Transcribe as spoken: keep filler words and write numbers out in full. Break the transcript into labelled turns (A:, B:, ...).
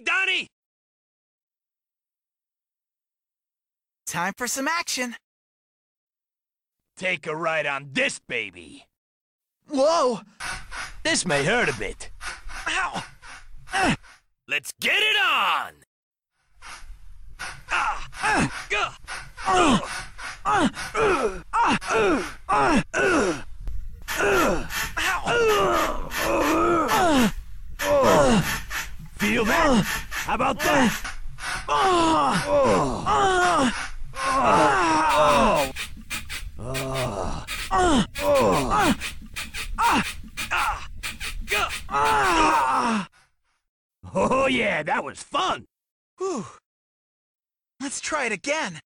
A: Donnie!
B: Time for some action.
A: Take a ride on this baby.
B: Whoa!
A: This may hurt a bit.
B: Ow!
A: Let's get it on! Ah! Ah! Gah! Feel that? How about that? Oh yeah, that was fun!
B: Whew. Let's try it again.